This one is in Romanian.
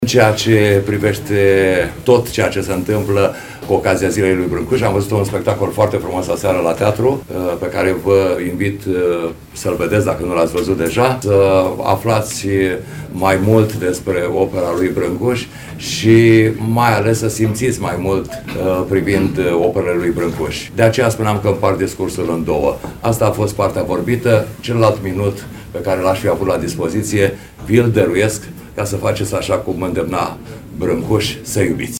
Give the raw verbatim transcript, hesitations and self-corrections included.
În ceea ce privește tot ceea ce se întâmplă cu ocazia Zilei lui Brâncuș, am văzut un spectacol foarte frumos aseară la teatru, pe care vă invit să-l vedeți dacă nu l-ați văzut deja, să aflați mai mult despre opera lui Brâncuș și mai ales să simțiți mai mult privind operele lui Brâncuș. De aceea spuneam că împart discursul în două. Asta a fost partea vorbită, celălalt minut pe care l-aș fi avut la dispoziție, vi-l dăruiesc ca să faceți așa cum îndemna Brâncuș, să iubiți.